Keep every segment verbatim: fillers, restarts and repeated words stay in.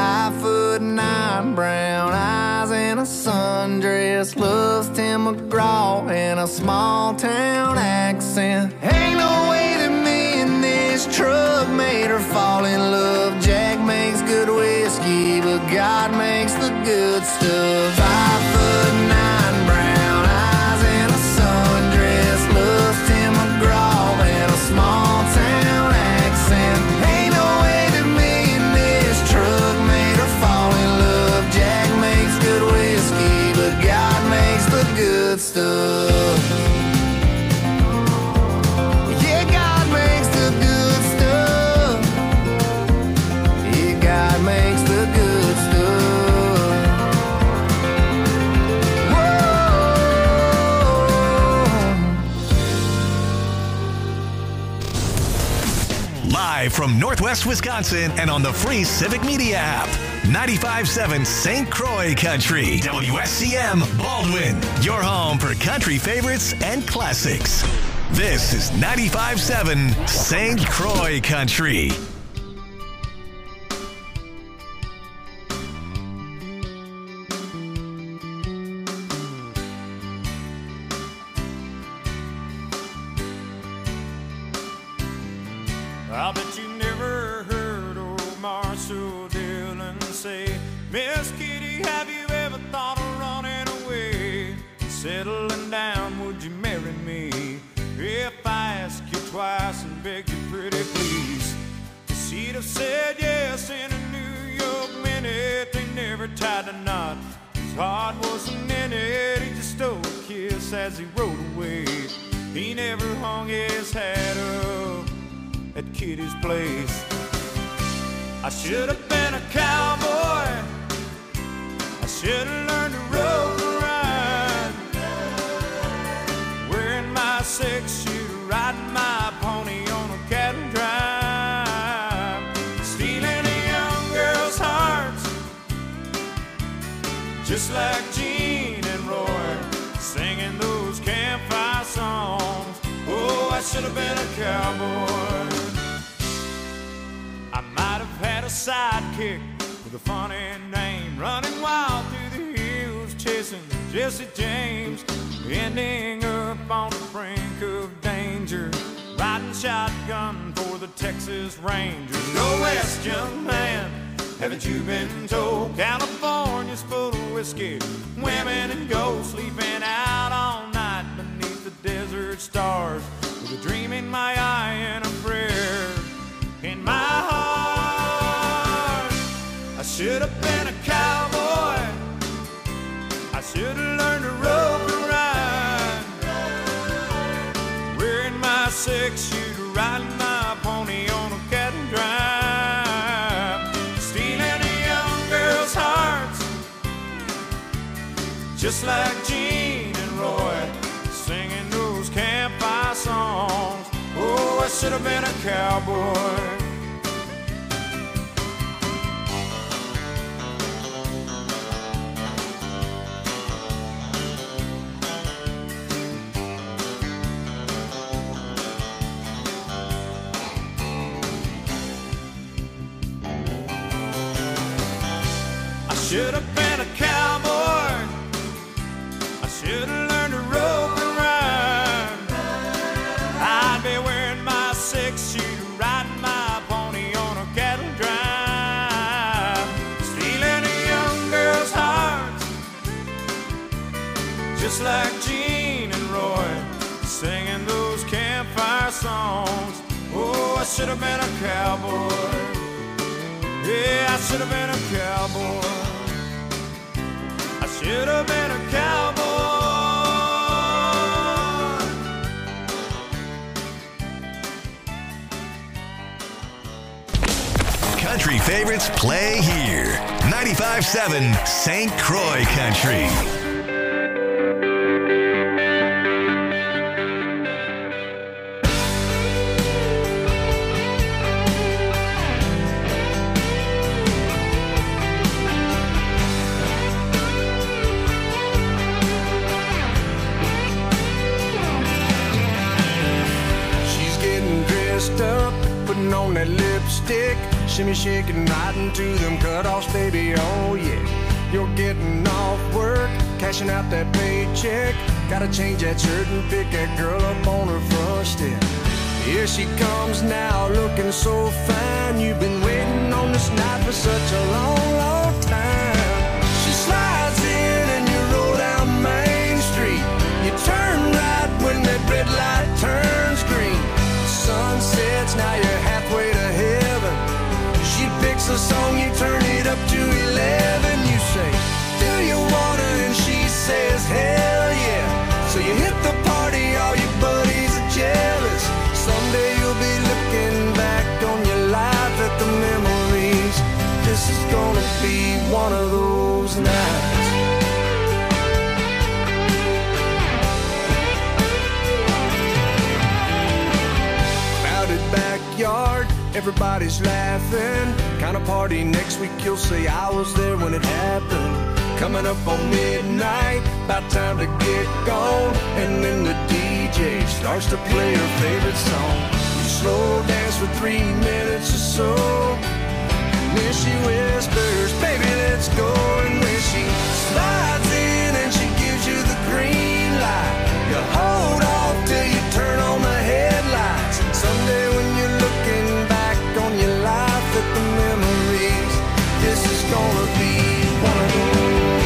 five foot nine, brown eyes and a sundress, loves Tim McGraw and a small town accent. Ain't no way that me and this truck made her fall in love. Jack makes good whiskey, but God makes the good stuff. Five foot nine, brown eyes and a sundress, loves Tim McGraw and a small town accent. Ain't no way that me and this truck made her fall in love. Jack makes good whiskey, but God makes the good stuff. Yeah, God makes the good stuff. Yeah, God makes the good stuff. Whoa. Live from Northwest Wisconsin and on the free Civic Media app. ninety-five point seven Saint Croix Country. W S C M Baldwin. Your home for country favorites and classics. This is ninety-five point seven Saint Croix Country. I bet you never heard old Marshall Dillon say, Miss Kitty, have you ever thought of running away? Settling down, would you marry me? If I ask you twice and beg you pretty please. She'd have said yes in a New York minute. They never tied a knot. His heart wasn't in it. He just stole a kiss as he rode away. He never hung his hat up at Kitty's place. I should have been a cowboy. I should have learned to rope and ride, wearing my six shooter, riding my pony on a cattle drive, stealing a young girl's hearts, just like Gene and Roy, singing those campfire songs. Oh, I should have been a cowboy. I might have had a sidekick with a funny name, running wild through the hills, chasing Jesse James, ending up on the brink of danger, riding shotgun for the Texas Rangers. Go west, young man, haven't you been told? California's full of whiskey, women and gold, sleeping out all night beneath the desert stars, with a dream in my eye and a prayer in my heart. I should have been a cowboy. I should have learned to rope and ride, wearing my six shooter, riding my pony on a cattle drive, stealing a young girl's hearts, just like Gene and Roy, singing those campfire songs. Oh, I should have been a cowboy. I should have been a cowboy. I should have learned to rope and ride. I'd be wearing my six shooter, riding my pony on a cattle drive, stealing a young girl's heart, just like Gene and Roy, singing those campfire songs. Oh, I should have been a cowboy. Yeah, I should have been a cowboy. I should have been a cowboy. Country favorites play here. ninety-five point seven Saint Croix Country. She's getting dressed up, putting on that lipstick. Shimmy shaking right into them cutoffs, baby, oh yeah. You're getting off work, cashing out that paycheck. Gotta change that shirt and pick that girl up on her front step. Here she comes now, looking so fine. You've been waiting on this night for such a long, long time. She slides in and you roll down Main Street. You turn right when that red light turns green. Sun sets, now you're halfway to heaven. She picks a song, you turn it up to eleven. You say, do you wanna? And she says, hell yeah. So you hit the party, all your buddies are jealous. Someday you'll be looking back on your life at the memories. This is gonna be one of those nights. Crowded backyard, everybody's laughing. Kind of party next week, you'll say I was there when it happened. Coming up on midnight, about time to get gone. And then the D J starts to play her favorite song. You slow dance for three minutes or so. And then she whispers, baby, let's go. And when she slides in and she gives you the green light, you hold off till you turn on the headlights. And someday when you're looking back on your life at the memories, this is gonna be one of those.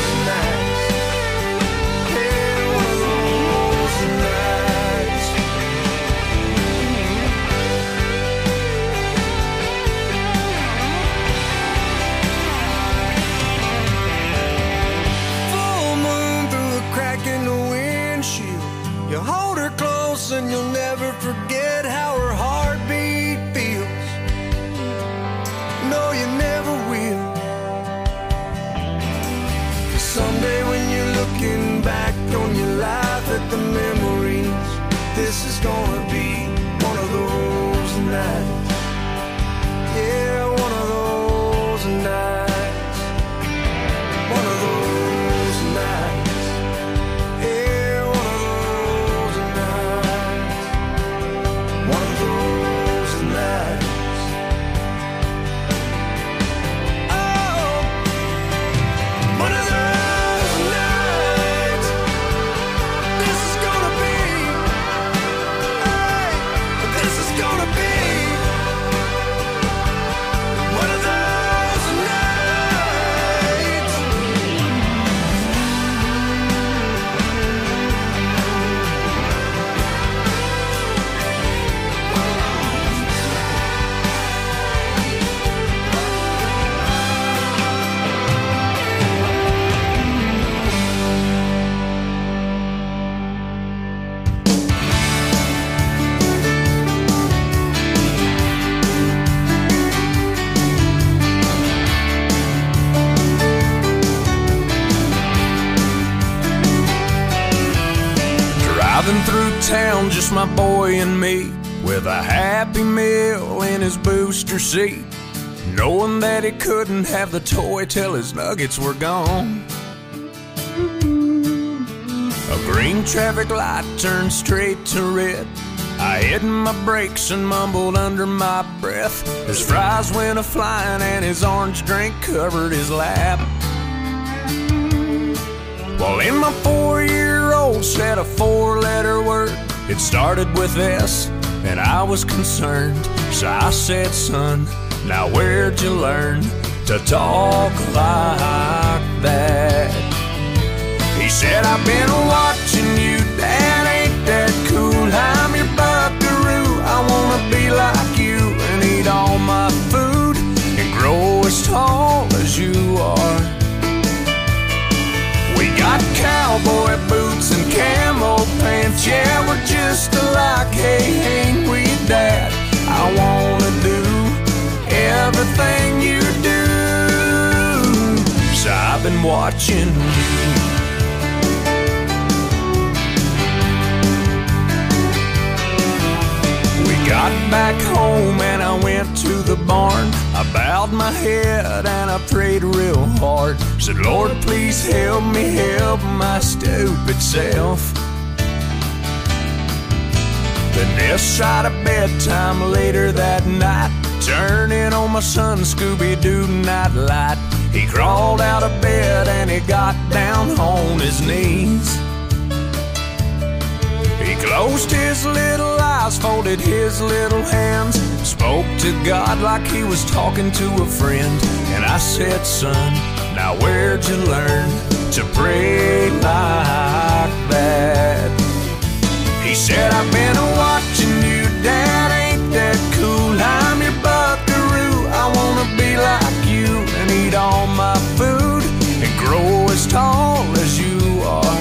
You hold her close and you'll never forget how her heartbeat feels. No, you never will. 'Cause someday when you're looking back on your life at the memories, this is gonna be one of those nights. Yeah, one of those nights. One of those nights. Through town, just my boy and me, with a Happy Meal in his booster seat, knowing that he couldn't have the toy till his nuggets were gone. A green traffic light turned straight to red. I hit my brakes and mumbled under my breath as fries went a-flying and his orange drink covered his lap. Well, in my four-year-old said a four-letter word. It started with S, and I was concerned. So I said, son, now where'd you learn to talk like that? He said, I've been watching you, Dad, ain't that cool? I'm your buckaroo, I wanna be like you and eat all my food and grow as tall as you are. We got cowboy boots and camo pants, yeah, we're just alike, hey, ain't we, Dad? I wanna do everything you do, so I've been watching you. We got back home and I went to the barn. I bowed my head and I prayed real hard. Said, Lord, please help me help my stupid self. Then this side of bedtime later that night, turning on my son Scooby-Doo nightlight. He crawled out of bed and he got down on his knees. He closed his little eyes, folded his little hands, spoke to God like he was talking to a friend. And I said, son, now where'd you learn to pray like that? He said, I've been watching you, Dad, ain't that cool? I'm your buckaroo, I wanna be like you and eat all my food and grow as tall as you are.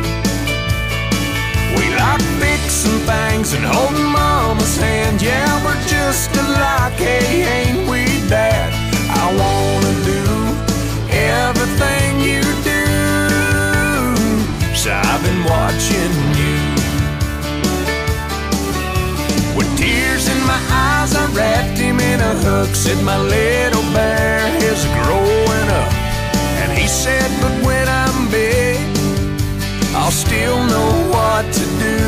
We like fixing things and holding Mama's hand. Yeah, we're just alike, hey, ain't we, Dad? I wanna do everything you do, so I've been watching you. With tears in my eyes, I wrapped him in a hug, said my little bear is growing up. And he said, but when I'm big, I'll still know what to do.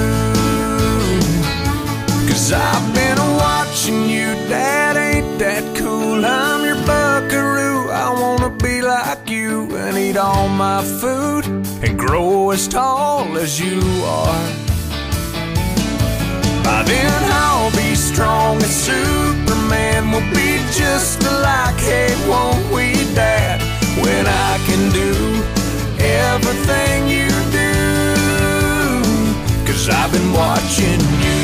Cause I've been watching you, Dad, ain't that cool? I'm your buckaroo, I wanna be like you and eat all my food and grow as tall as you are. By then I'll be strong as Superman, we'll be just alike, hey, won't we, Dad? When I can do everything you do, cause I've been watching you.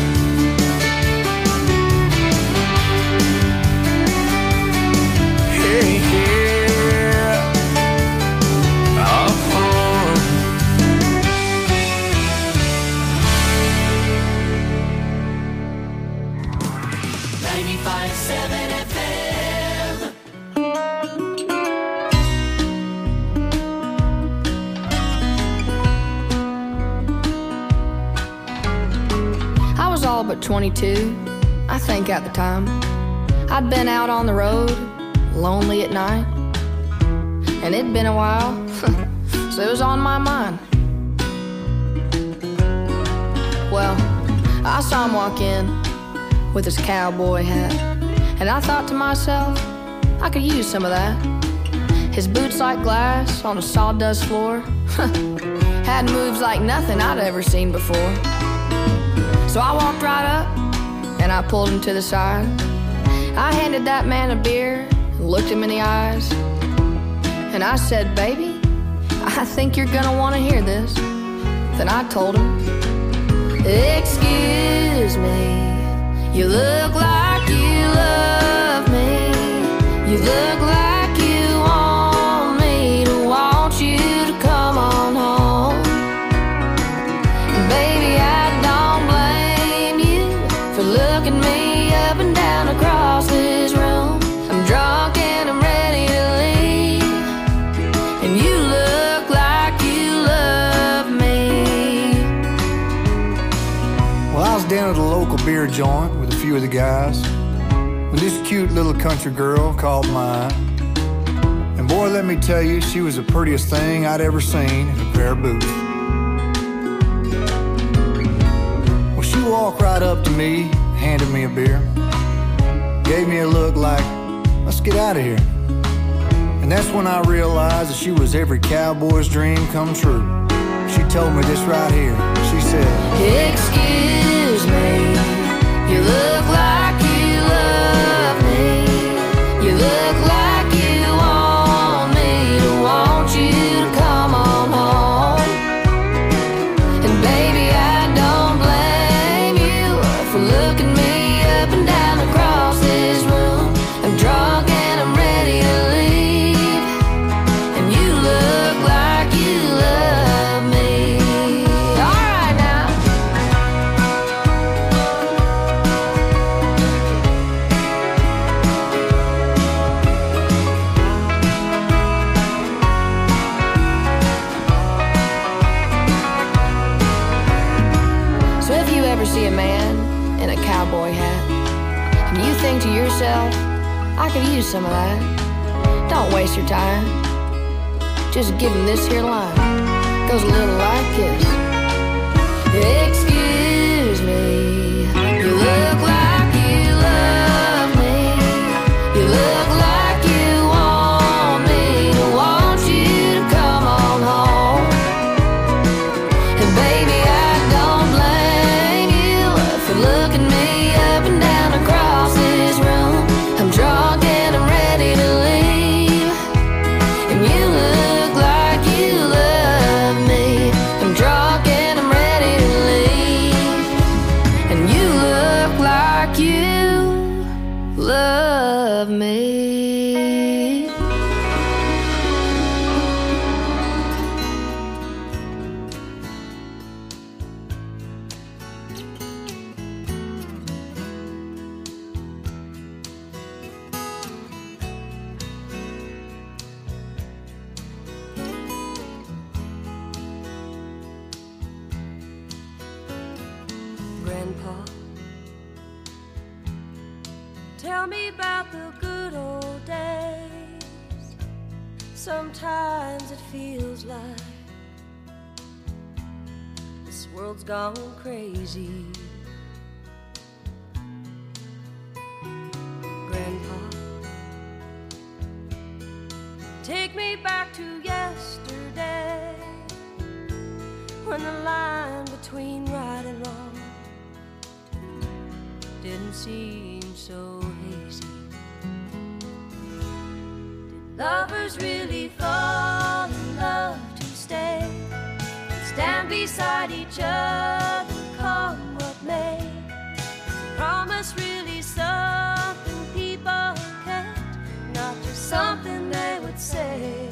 Hey, yeah. Uh-huh. ninety-five point seven F M. I was all but twenty-two, I think at the time. I'd been out on the road, lonely at night, and it'd been a while, so it was on my mind. Well, I saw him walk in with his cowboy hat, and I thought to myself, I could use some of that. His boots like glass on a sawdust floor had moves like nothing I'd ever seen before. So I walked right up and I pulled him to the side. I handed that man a beer and looked him in the eyes, and I said, baby, I think you're gonna want to hear this. Then I told him, excuse me, you look like you love me. You look like you want me to want you to come on home. And baby, I don't blame you for looking me up and down across this room. I'm drunk and I'm ready to leave, and you look like you love me. Well, I was down at a local beer joint with a few of the guys when this cute little country girl caught my eye. And boy, let me tell you, she was the prettiest thing I'd ever seen in a pair of boots. Well, she walked right up to me, handed me a beer, gave me a look like, let's get out of here. And that's when I realized that she was every cowboy's dream come true. She told me this right here. She said, excuse me, you look like you love me. You look like you want me to want you to come on home. And baby, I don't blame you for looking me up and down across this room. I'm drunk and I'm ready to leave, and you look like you love me. All right now. So if you ever see a man in a cowboy hat and you think to yourself, I could use some of that, don't waste your time. Just give him this here line. Goes a little like this. Excuse me, you look like you love me. Tell me about the good old days. Sometimes it feels like this world's gone crazy. Grandpa, take me back to yesterday, when the line between right and wrong didn't seem so hazy. Did lovers really fall in love to stay and stand beside each other, come what may? Is promise really something people kept, not just something they would say?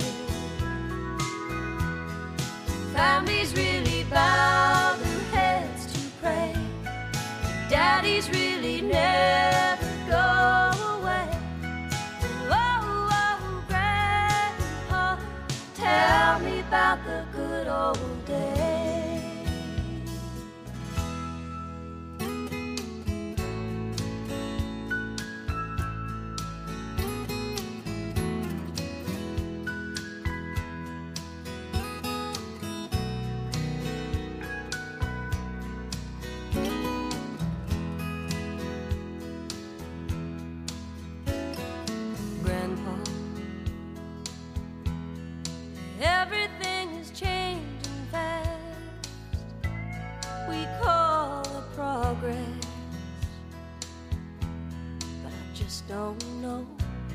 Families really bow their heads to pray. Daddies really never go away. Oh, oh, Grandpa, tell me about the good old days. Everything is changing fast. We call it progress, but I just don't know.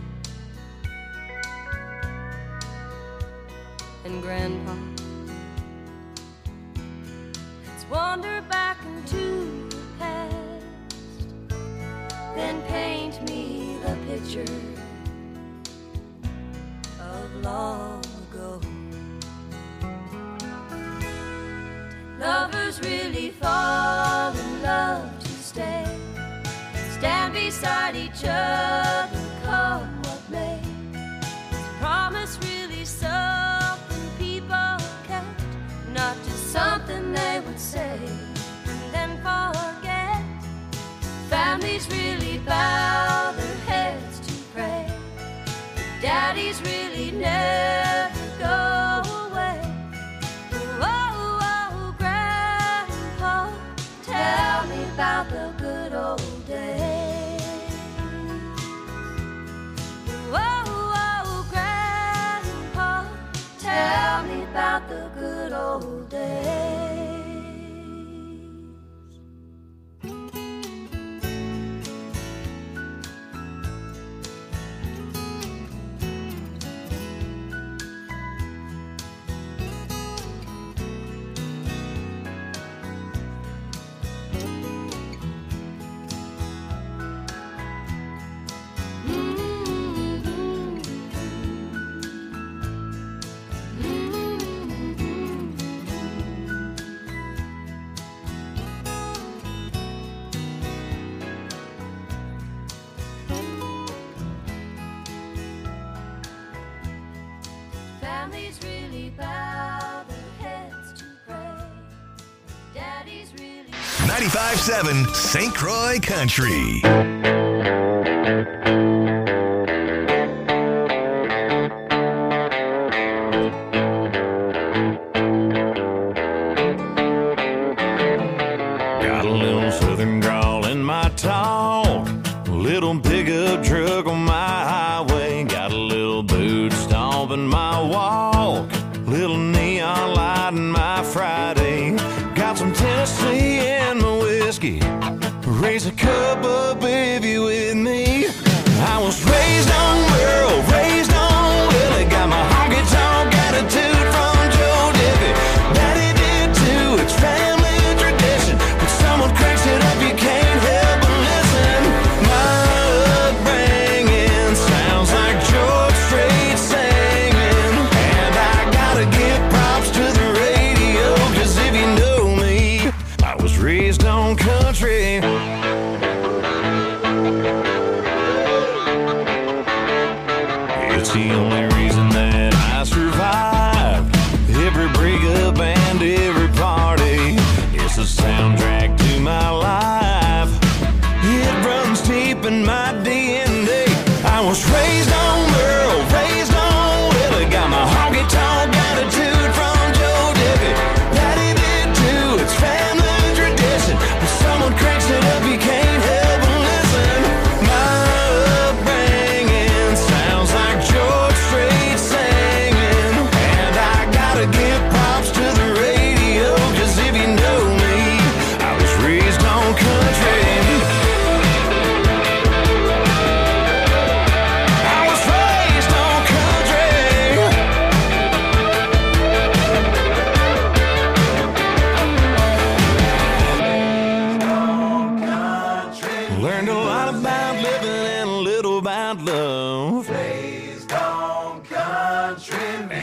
And Grandpa, let's wander back into the past, then paint me the picture of long ago. Lovers really fall in love to stay, stand beside each other, come what may. Is promise really something people kept, not just something they would say and then forget? Families really bow their heads to pray. Daddies really never go away. Tell me about the good old days. Whoa, whoa, Grandpa, tell me about the good old days. Families really bow their heads to pray. Daddies really. ninety-five seven Saint Croix Country. Got a little southern drawl in my talk, a little pickup truck on my highway, got a little boot stomp in my walk, little neon light in my Friday, got some Tennessee in my whiskey, raise a cup up if you with me. I was raised on Merle, raised on Willie, got my honky-tonk attitude from Joe Diffie. Daddy did too, it's family tradition. When someone cracks it up, you can't help but listen. My upbringing sounds like George Strait singing, and I gotta give props to the radio, 'cause if you know me, I was raised on country.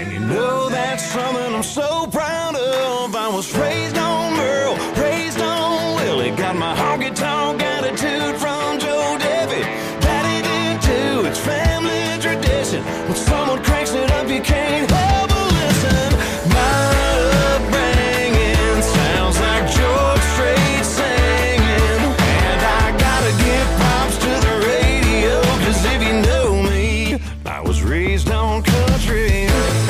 And you know that's something I'm so proud of. I was raised on Merle, raised on Willie. Got my honky-tonk attitude from Joe Debbie. Daddy did too, it's family tradition. When someone cranks it up, you can't help but listen. My upbringing sounds like George Strait singing. And I gotta give props to the radio, 'cause if you know me, I was raised on country.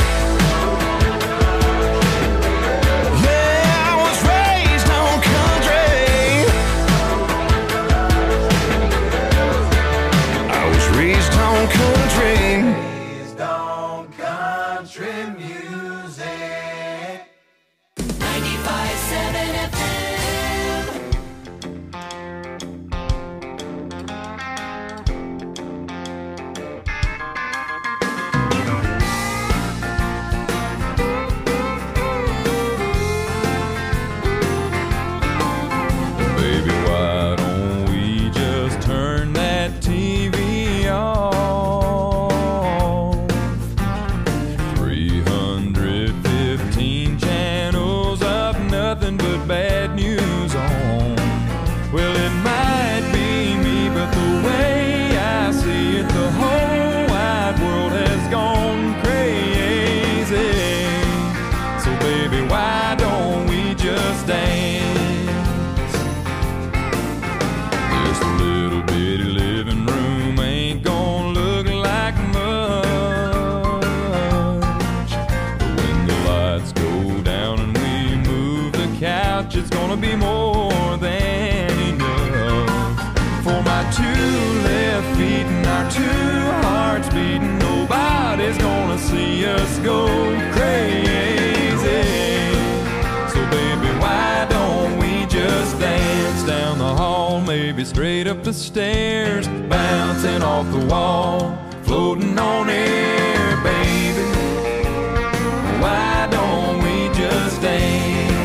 It's gonna be more than enough for my two left feet and our two hearts beating. Nobody's gonna see us go crazy. So baby, why don't we just dance down the hall, maybe straight up the stairs, bouncing off the wall, floating on air, baby. Why don't we just dance?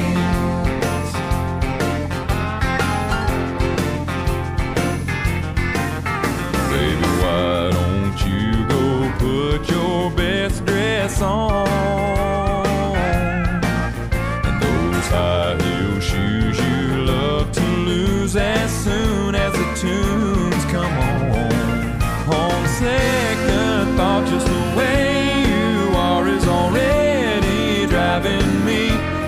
Put your best dress on and those high heel shoes you love to lose as soon as the tunes come on. On second thought, just the way you are is already driving me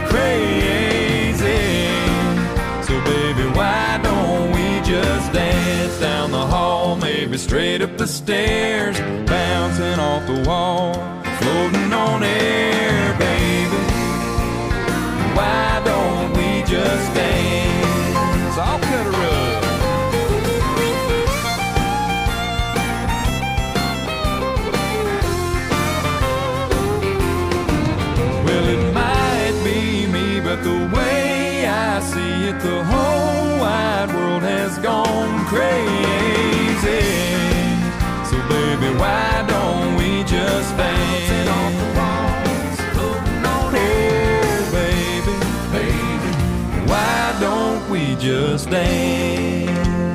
crazy. So baby, why don't we just dance down the hall, maybe straight up the stairs, bouncing off the wall, floating on air, baby. Why don't we just dance? I'll cut a rug. Well, it might be me, but the way I see it, the whole wide world has gone crazy. So baby, why don't we just dance off the walls, floating on air, oh, baby, baby, why don't we just dance?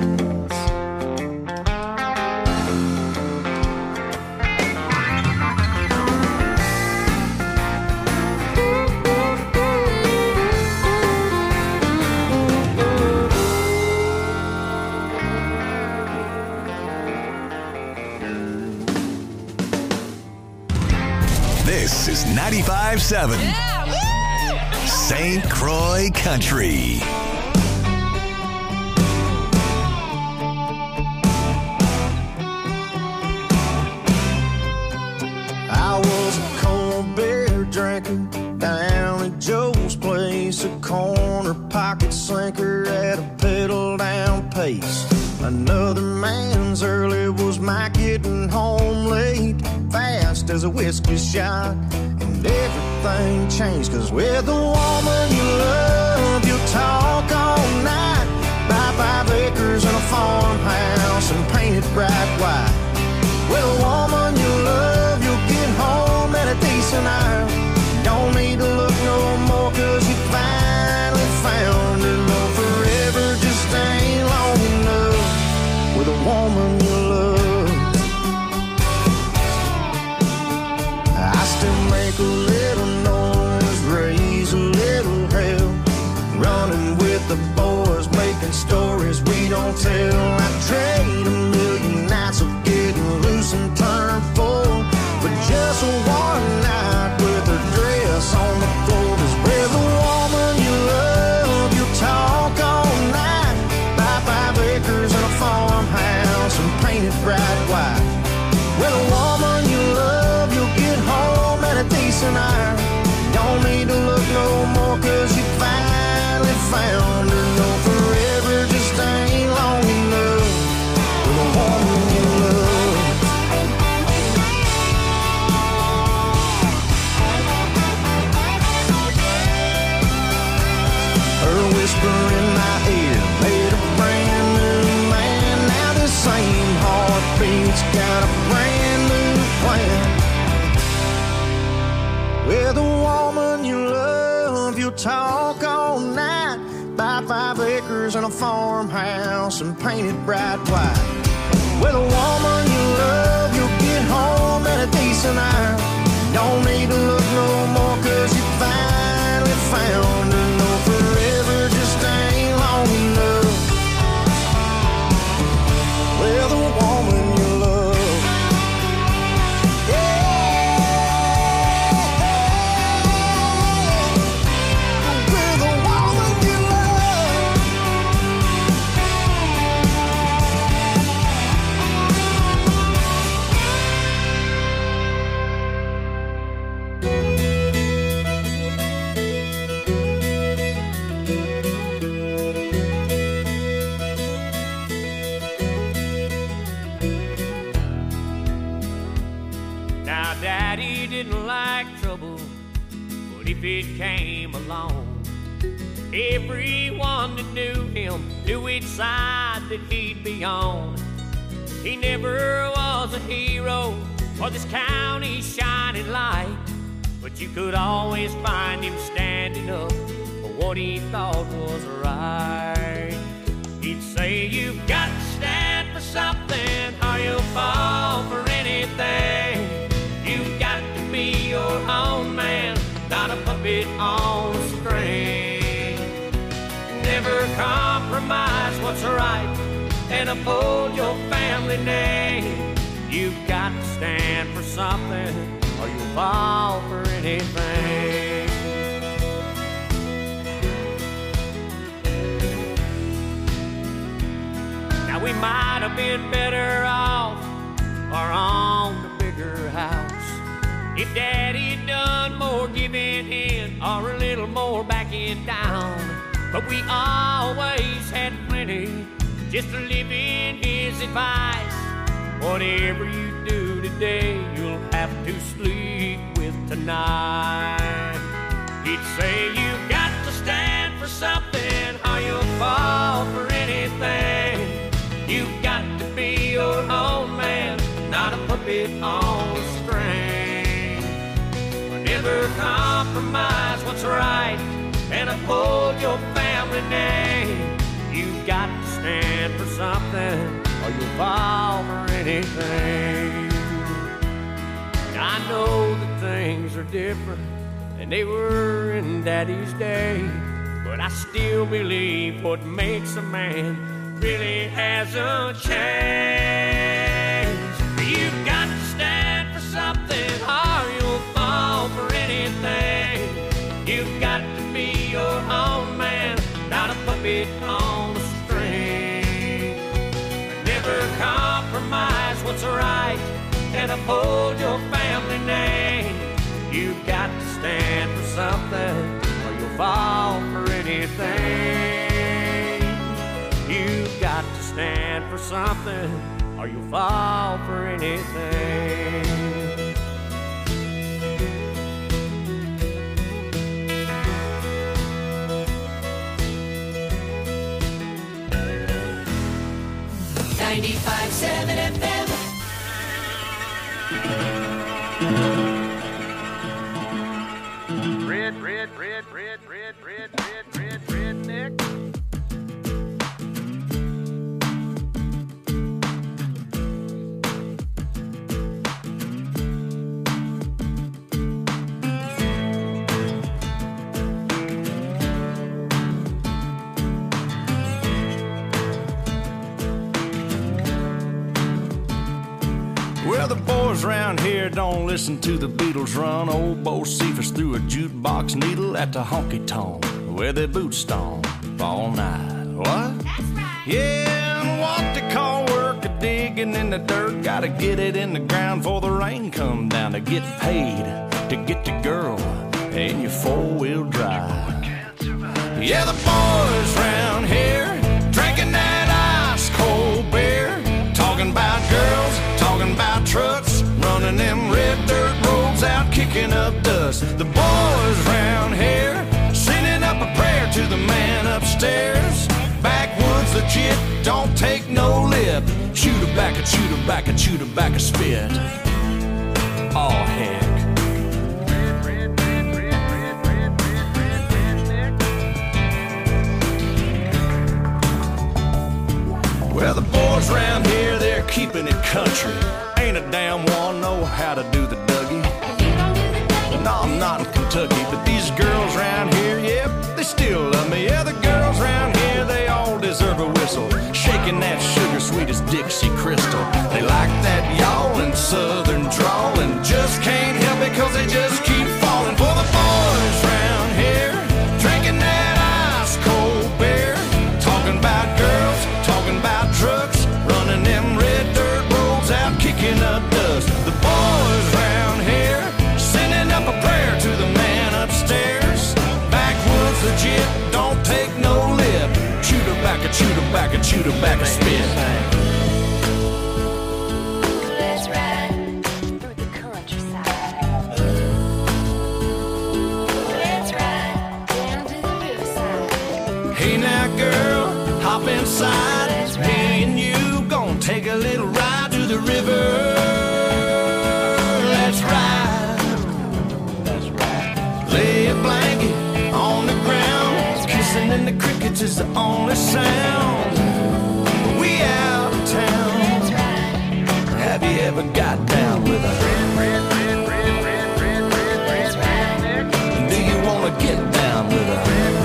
This is ninety-five point seven yeah, Saint Croix Country. I was a cold beer drinker down at Joe's place, a corner pocket slinker at a pedal down pace. Another man's early was my getting home late, fast as a whiskey shot, and everything changed, 'cause with the woman you love, you'll talk all night, buy five acres and a farmhouse and paint it bright white. With a woman you love, you'll get home at a decent hour, don't need to look no more, 'cause you finally found her. Love forever just ain't long enough with a woman you love. I still may make a little noise, raise a little hell. Running with the boys, making stories we don't tell. I'd trade a million nights of getting loose and turn full for just one night with her dress on the floor. 'Cause with the woman you love, you'll talk all night. Buy five acres and a farmhouse and paint it bright white. With a woman you love, you'll get home at a decent hour. Don't need to look no more 'cause you finally found her. No, forever just ain't long enough with a woman you love. Her whisper in my ear made a brand new man. Now the same heartbeat's got a brand new plan. With a woman you love, you'll talk all night. Buy five acres and a farmhouse and paint it bright white. With a woman you love, you'll get home at a decent hour. Don't need to look no more 'cause you finally found her. No, forever just ain't long enough with a woman you love. Now, Daddy didn't like trouble, but if it came along, everyone that knew him knew which side that he'd be on. He never was a hero or this county's shining light, but you could always find him standing up for what he thought was right. He'd say, "You've got to stand for something or you'll fall for anything. You've got to be your own man, not a puppet on a string. Never compromise what's right and uphold your family name. You've got to stand for something or you'll fall for anything." Now we might have been better off or on the bigger house if Daddy'd done more giving in or a little more backing down. But we always had plenty just to live in his advice. Whatever you do today, you'll have to sleep with tonight. He'd say, "You've got to stand for something or you'll fall for anything. You've got to be your own man, not a puppet on a string. Never compromise what's right and uphold your family name. You've got to stand for something or you'll fall for anything." I know that things are different than they were in Daddy's day, but I still believe what makes a man really hasn't changed. You've got to stand for something or you'll fall for anything. You've got to be your own man, not a puppet on a string. Never compromise what's right and uphold your family name. You've got to stand for something or you'll fall for anything. You've got to stand for something or you'll fall for anything. ninety-five seven F M. Red, red, red, red, red, red, red, red, redneck. boys round here don't listen to the Beatles run old Bo Cephas through a jukebox needle at the honky-tonk where their boots stomp all night. What? That's right. Yeah, and what they call work a digging in the dirt. Gotta get it in the ground before the rain come down to get paid, to get the girl in your four-wheel drive. Yeah, the boys round here drinking that ice-cold beer, talking about girls, talking about trucks, running them red dirt roads out, kicking up dust. The boys round here sending up a prayer to the man upstairs. Backwoods legit, don't take no lip. Shoot her back, a shoot her back, a shoot her back, a spit. Oh, heck. Well, the boys round here, they're keeping it country. Ain't a damn one know how to do the Dougie. No, I'm not in Kentucky, but these girls round here, yep, they still love me. Yeah, the girls round here, they all deserve a whistle. Shaking that sugar sweet as Dixie Crystal. They like that yawling southern drawl and just can't help it cause they just keep falling for the boys round here, drinking that ice cold beer, talking about girls, talking about trucks, running them red dirt roads out, kicking up dust. The boys round here sending up a prayer to the man upstairs. Backwoods legit, don't take no lip. Shoot her back, a shoot her back, a shoot her back, a spit. Let's ride through the countryside. Let's ride down to the riverside. Hey now girl, hop inside. Me and you gonna take a little ride to the river. Let's ride. Let's ride. Lay a blanket on the ground. Kissing in the crickets is the only sound. We out of town. Let's ride. Have you ever got down with a Let's ride. Do you wanna get down with a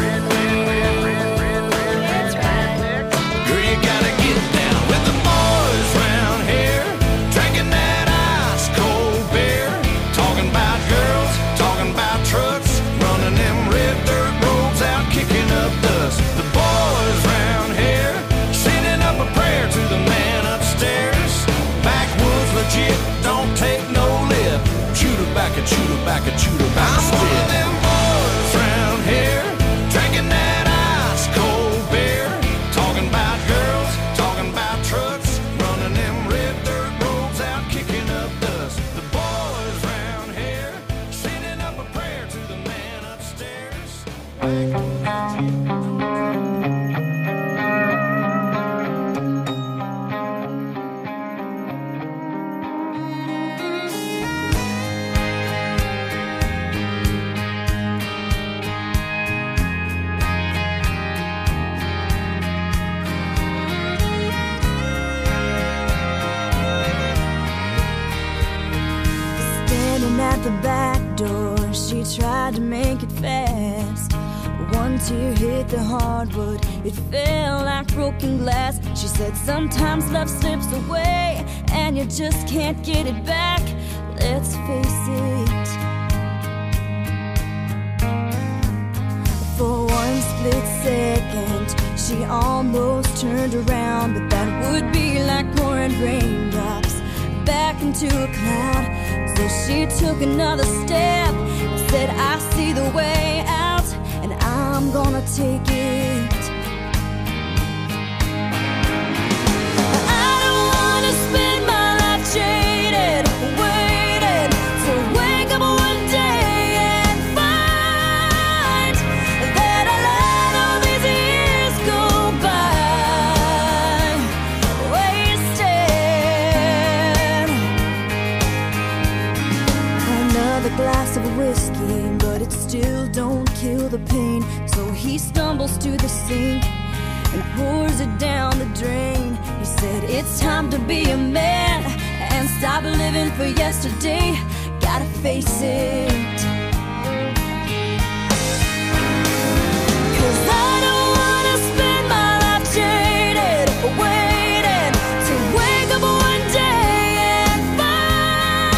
Let's ride. Girl, you gotta get down with the boys round here, drinking that ice cold beer, talking about girls, talking about trucks, running them red dirt roads out, kicking up dust. The boys round here sending up a prayer to the man upstairs. Backwoods legit, don't take no lip. Shoot her back and shoot her back and shoot her back. I'm one of them boys round here, drinking that ice cold beer, talking about girls, talking about trucks, running them red dirt roads out, kicking up dust. The boys round here sending up a prayer to the man upstairs. Standing at the back door, she tried to make it fast. One tear hit the hardwood, it fell like broken glass. She said sometimes love slips away and you just can't get it back. Let's face it. For one split second, she almost turned around, but that would be like pouring raindrops back into a cloud. So she took another step and said, I see the way out, and I'm gonna take it. I don't wanna spend my life jaded, waiting to wake up one day and find that I let all these years go by wasted. Another glass of whiskey, but it still don't kill the pain. So he stumbles to the sink and pours it down the drain. He said, it's time to be a man and stop living for yesterday. Gotta face it. 'Cause I don't wanna spend my life jaded, waiting to wake up one day and find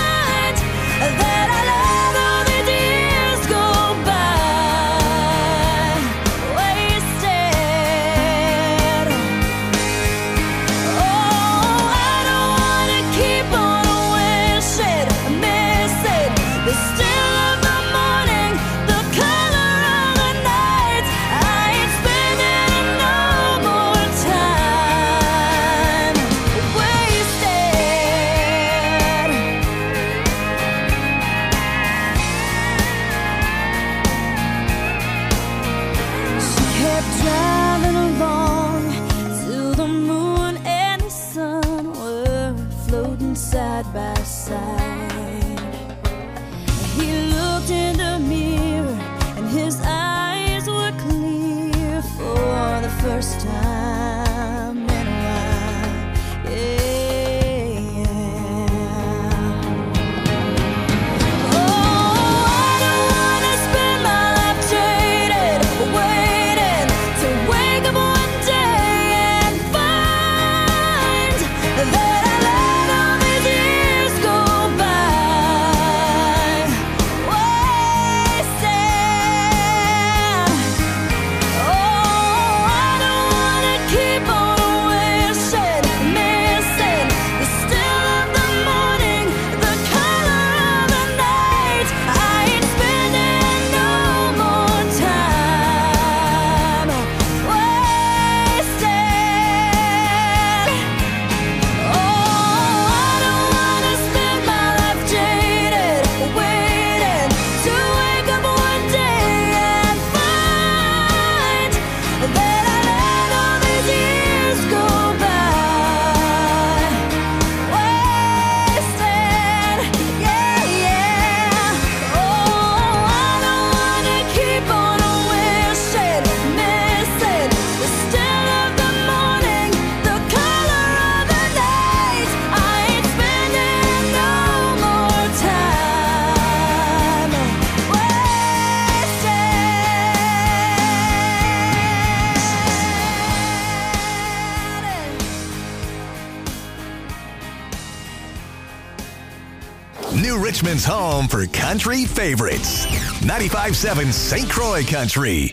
Richmond's home for country favorites. ninety-five point seven Saint Croix Country.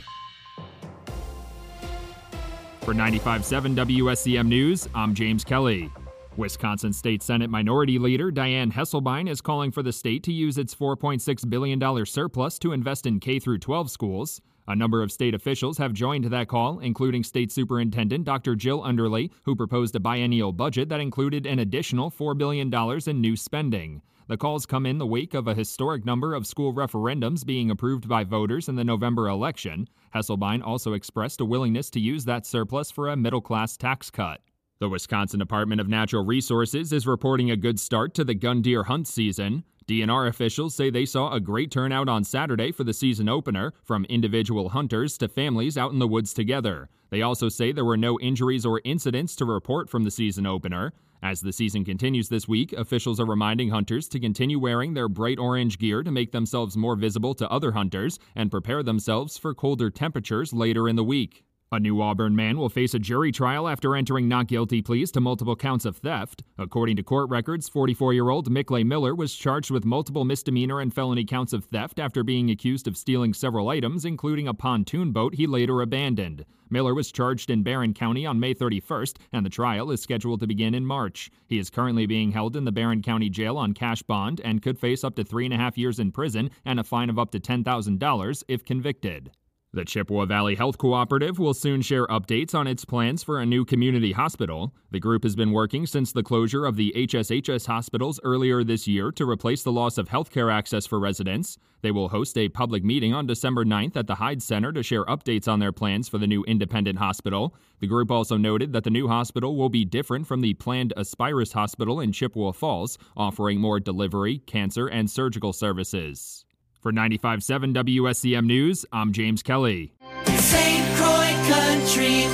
For ninety-five point seven W S C M News, I'm James Kelly. Wisconsin State Senate Minority Leader Diane Hesselbein is calling for the state to use its four point six billion dollars surplus to invest in K through twelve schools. A number of state officials have joined that call, including State Superintendent Doctor Jill Underley, who proposed a biennial budget that included an additional four billion dollars in new spending. The calls come in the wake of a historic number of school referendums being approved by voters in the November election. Hesselbein also expressed a willingness to use that surplus for a middle-class tax cut. The Wisconsin Department of Natural Resources is reporting a good start to the gun deer hunt season. D N R officials say they saw a great turnout on Saturday for the season opener, from individual hunters to families out in the woods together. They also say there were no injuries or incidents to report from the season opener. As the season continues this week, officials are reminding hunters to continue wearing their bright orange gear to make themselves more visible to other hunters and prepare themselves for colder temperatures later in the week. A new Auburn man will face a jury trial after entering not guilty pleas to multiple counts of theft. According to court records, forty-four-year-old Mickley Miller was charged with multiple misdemeanor and felony counts of theft after being accused of stealing several items, including a pontoon boat he later abandoned. Miller was charged in Barron County on May thirty-first, and the trial is scheduled to begin in March. He is currently being held in the Barron County Jail on cash bond and could face up to three and a half years in prison and a fine of up to ten thousand dollars if convicted. The Chippewa Valley Health Cooperative will soon share updates on its plans for a new community hospital. The group has been working since the closure of the H S H S hospitals earlier this year to replace the loss of healthcare access for residents. They will host a public meeting on December ninth at the Hyde Center to share updates on their plans for the new independent hospital. The group also noted that the new hospital will be different from the planned Aspirus Hospital in Chippewa Falls, offering more delivery, cancer, and surgical services. For ninety-five point seven W S C M News, I'm James Kelly. Saint Croix Country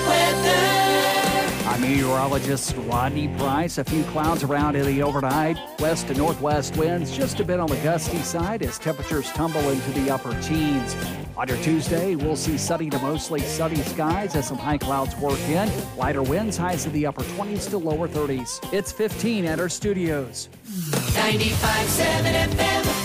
weather. I'm meteorologist Rodney Price. A few clouds around in the overnight. West to northwest winds just a bit on the gusty side as temperatures tumble into the upper teens. On your Tuesday, we'll see sunny to mostly sunny skies as some high clouds work in. Lighter winds, highs in the upper twenties to lower thirties. It's fifteen at our studios. ninety-five point seven F M.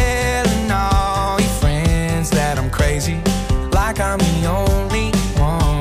Like I'm the only one.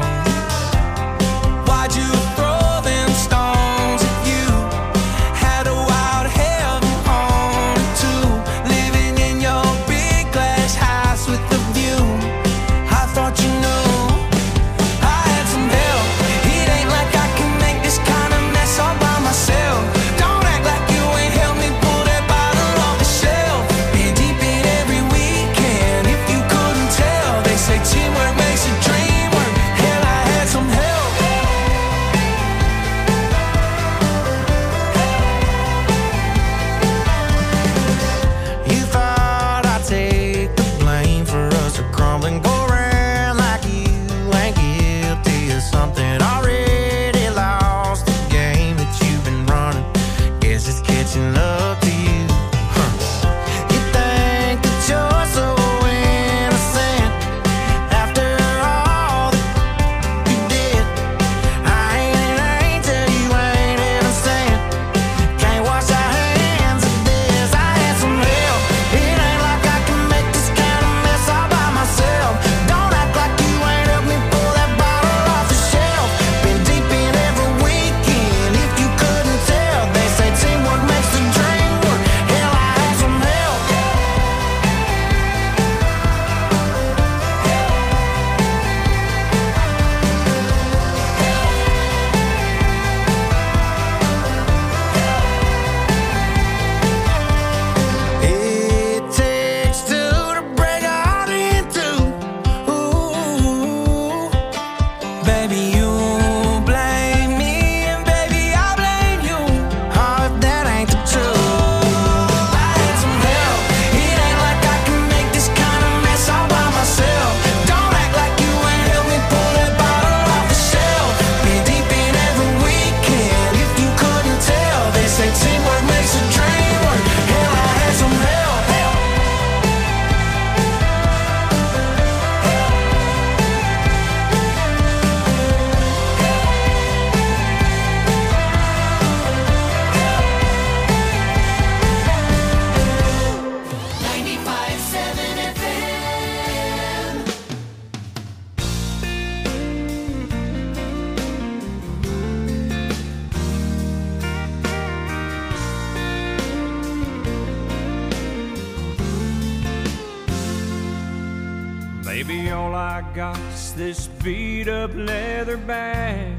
Baby, all I got is this beat up leather bag,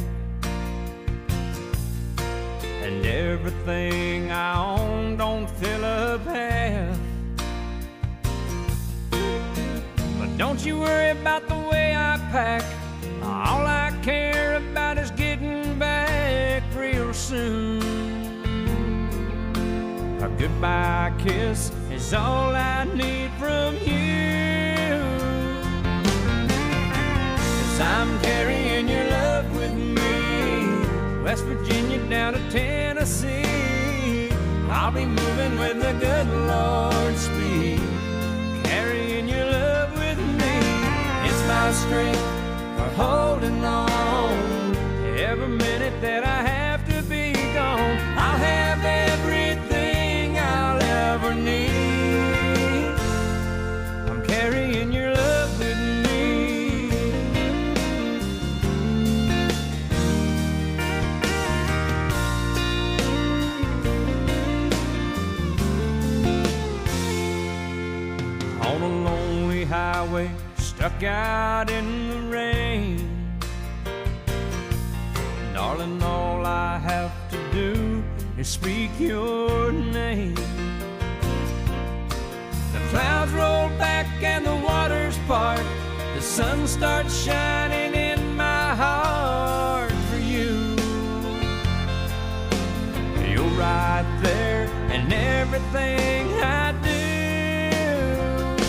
and everything I own don't fill up half. But don't you worry about the way I pack. All I care about is getting back real soon. A goodbye kiss is all I need from you. 'Cause I'm carrying your love with me, West Virginia down to Tennessee. I'll be moving with the good Lord's speed, carrying your love with me. It's my strength for holding on. Every minute that I have to be gone, I'll have everything I'll ever need. I'm carrying your love with me. On a lonely highway, stuck out in the rain, darling, all I have to do is speak your name. The clouds roll back and the waters part, the sun starts shining in my heart for you. You're right there in everything I do,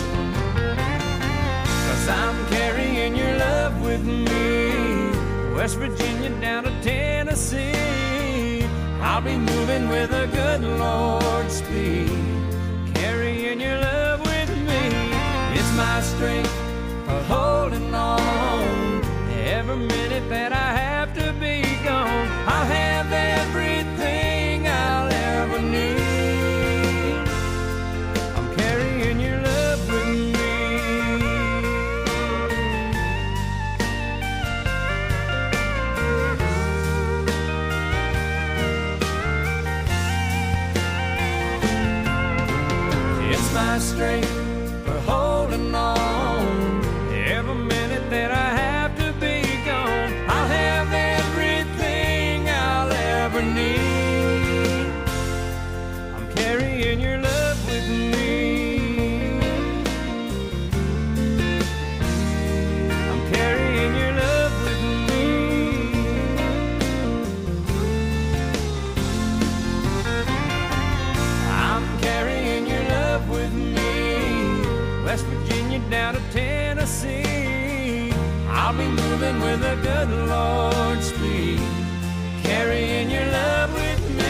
'cause I'm carrying your love with me, West Virginia down to Tennessee. I'll be moving with a good Lord's speed, carrying your love with me. It's my strength for holding on. Every minute that I have to be gone, I'll have everything I'll ever need. I'm carrying your love with me. My strength for holding on. Every minute that I have to be gone, I'll have everything I'll ever need. I'm carrying your love with me. I'm carrying your love with me. I'm carrying your love with me, West Virginia down to Tennessee. I'll be moving with a good Lord's speed, carrying your love with me.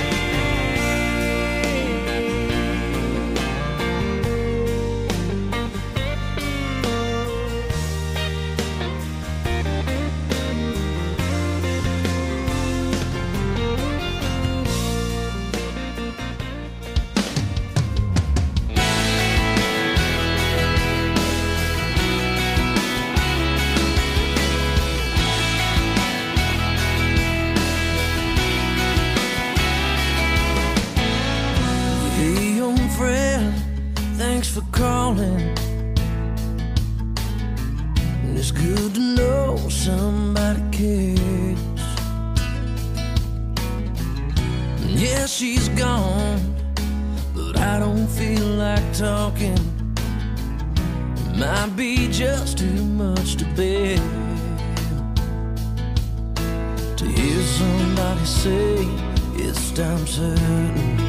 Thanks for calling. It's good to know somebody cares. Yeah, she's gone, but I don't feel like talking. It might be just too much to bear to hear somebody say it's time certain.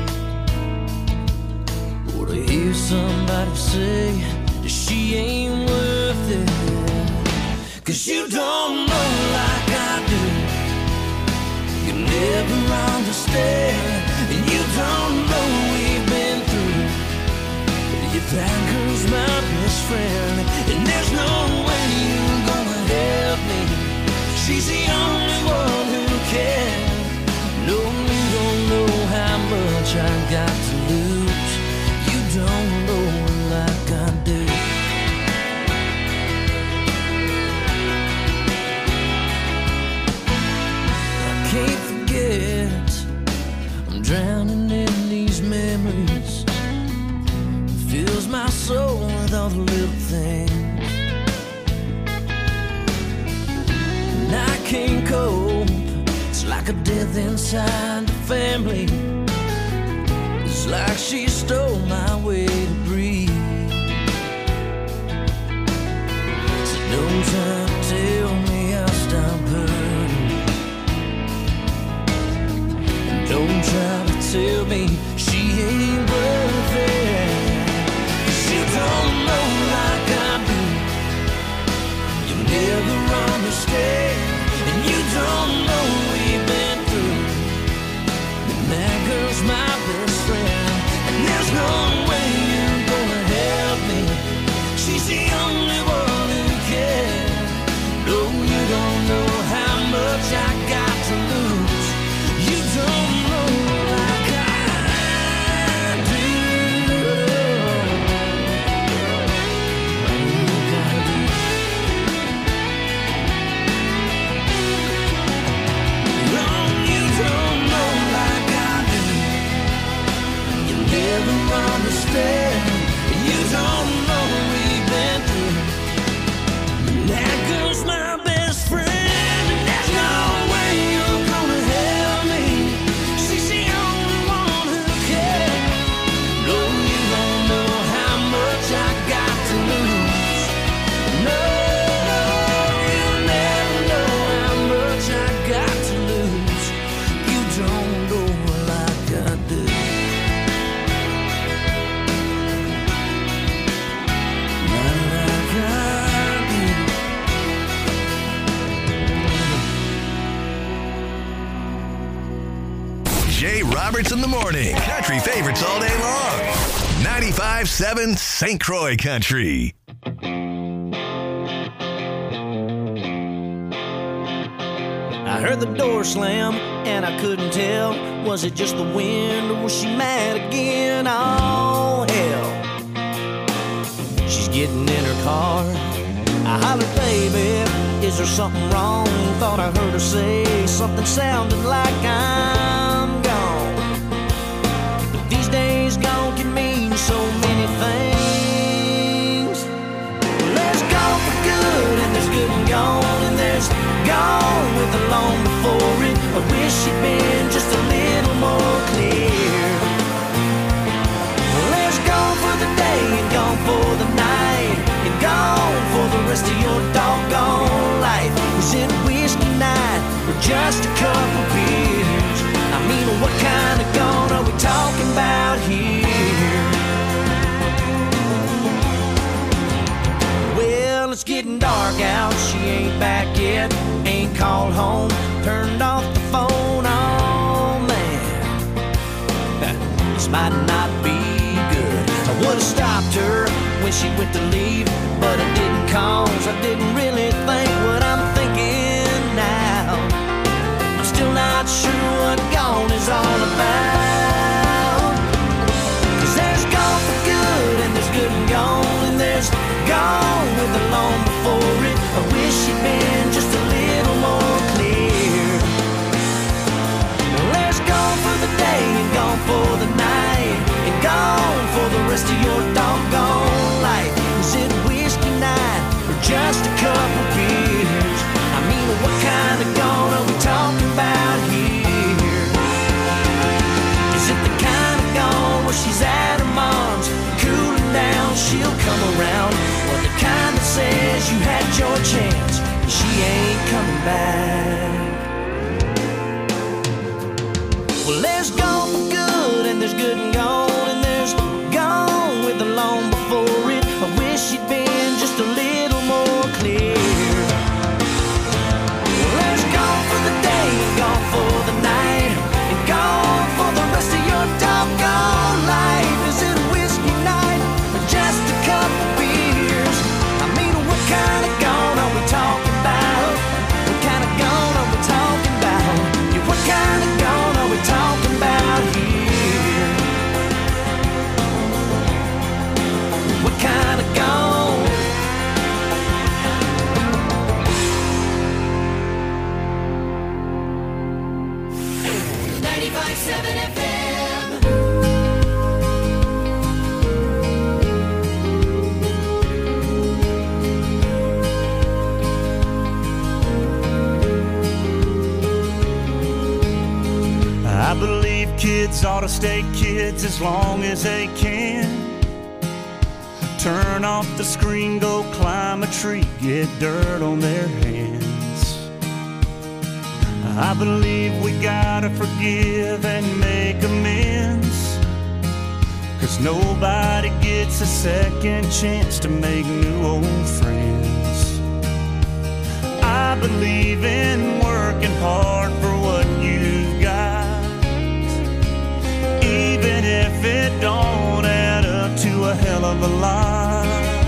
To hear somebody say that she ain't worth it. 'Cause you don't know like I do. You never understand, and you don't know we've been through. If that girl's my best friend, and there's no way you're gonna help me. She's the only one who can. No, you don't know how much I got to lose. Don't know like I do. I can't forget, I'm drowning in these memories. It fills my soul with all the little things. with inside the family. It's like she stole my way to breathe. So don't try to tell me I'll stop hurting. And don't try to tell me she ain't worth it. 'Cause you don't know like I do. You'll never understand. And you don't know we've been through. And that girl's my best friend. And there's no way you're gonna help me. She's the only one who can. No, you don't know how much I got to lose. You don't know like I do. Wrong, you don't know like I do. You never understand. You don't know we've been through. That girl's my best friend, and there's no way you're gonna help me. She's the only one who can. No, you don't know how much I got to lose. No, you'll never know how much I got to lose. You don't know like I do. Not like I do. Jay Roberts in the morning. Country favorites all day long. ninety-five point seven Saint Croix Country. I heard the door slam and I couldn't tell. Was it just the wind or was she mad again? Oh, hell. She's getting in her car. I hollered, baby, is there something wrong? Thought I heard her say something sounding like I'm gone. But these days gone can mean so many things. There's gone for good and there's good and gone, and there's gone with the long before it. I wish she'd been just a little more clear. There's gone for the day and gone for the night, and gone for the rest of your doggone life. Was it whiskey night or just a couple beers? I mean, what kind of gone are we talking about here? Well, it's getting dark out, she ain't back yet. Ain't called home, turned off the phone, oh man. This might not be good. I would've stopped her when she went to leave, but I didn't cause I didn't really think what I'm thinking now. I'm still not sure what gone is all about. 'Cause there's gone for good and there's good and gone, and there's gone with the long before it. I wish she'd been just a little more clear. Well, there's gone for the day and gone for the night, and gone for the rest of your doggone life. Is it whiskey night or just a couple beers? I mean, what kind of gone are we talking about here? Is it the kind of gone where she's at her mom's, cooling down, she'll come around? Or the kind that says you had your chance and she ain't coming back? Well, there's gone for good and there's good and gone, and there's gone with the long before it. I wish she'd been just a little more clear. Well, there's gone for the day and gone for the night, and gone for the rest of your doggone life. Is it a whiskey night or just a couple beers? I mean, what kind of gone are we talking about? What kind of gone are we talking about? Yeah, what kind of gone are we talking about here? What kind of gone? ninety-five point seven F M. believe kids ought to stay kids as long as they can. Turn off the screen, go climb a tree, get dirt on their hands. I believe we gotta forgive and make amends, 'cause nobody gets a second chance to make new old friends. I believe in working hard for what you've got, even if it don't add up to a hell of a lot.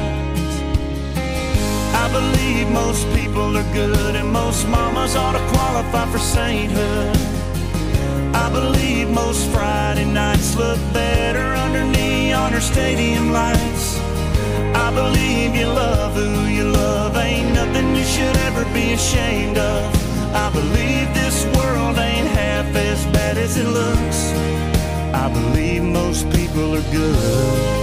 I believe most people are good and most mamas ought to qualify for sainthood. I believe most Friday nights look better under neon or stadium lights. I believe you love who you love, ain't nothing you should ever be ashamed of. I believe this world ain't half as bad as it looks. I believe most people are good.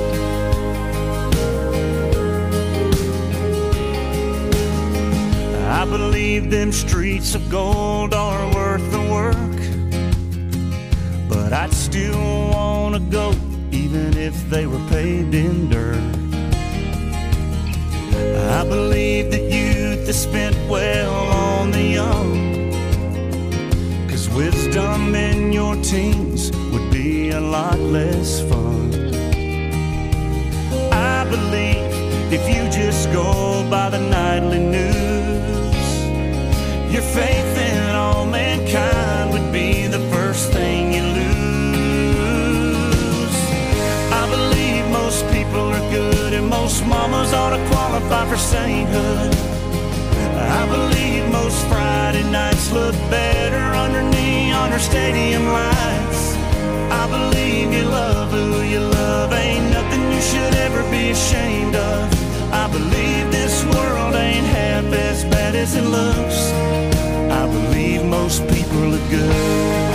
I believe them streets of gold are worth the work, but I'd still want to go even if they were paved in dirt. I believe that youth is spent well on the young, 'cause wisdom in your teens would be a lot less fun. I believe if you just go by the nightly news, your faith in all mankind would be the first thing you lose. I believe most people are good and most mamas ought to qualify for sainthood. I believe most Friday nights look better under neon or stadium lights. I believe you love who you love, ain't nothing you should ever be ashamed of. I believe this world ain't half as bad as it looks. I believe most people are good.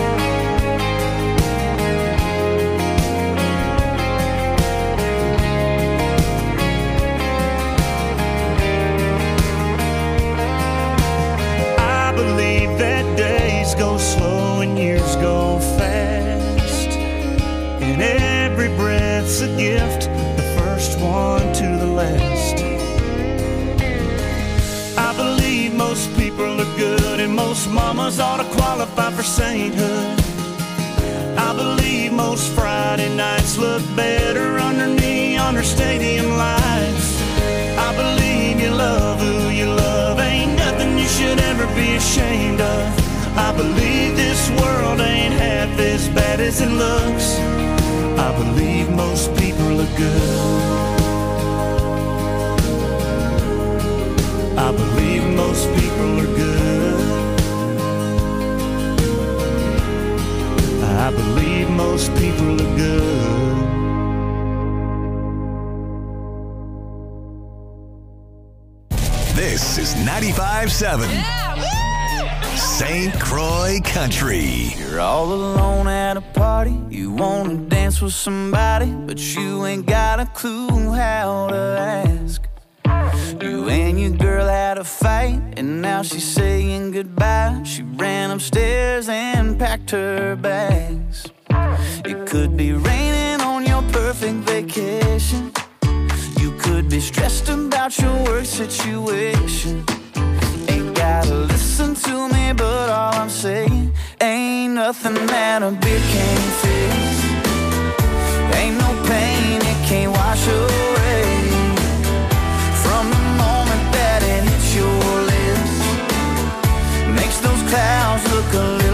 I believe that days go slow and years go fast, and every breath's a gift, the first one to the last. I believe most people are good and most mamas ought to qualify for sainthood. I believe most Friday nights look better under neon or stadium lights. I believe you love who you love, ain't nothing you should ever be ashamed of. I believe this world ain't half as bad as it looks. I believe most people are good. I believe most people are good. I believe most people are good. This is ninety-five seven Saint Croix Country. You're all alone at a party. You want to dance with somebody, but you ain't got a clue how to ask. You and your girl had a fight, and now she's saying goodbye. She ran upstairs and packed her bags. It could be raining on your perfect vacation. You could be stressed about your work situation. Ain't gotta listen to me, but all I'm saying, ain't nothing that a beer can't fix. Ain't no pain it can't wash away. From the moment that it hits your lips, makes those clouds look a little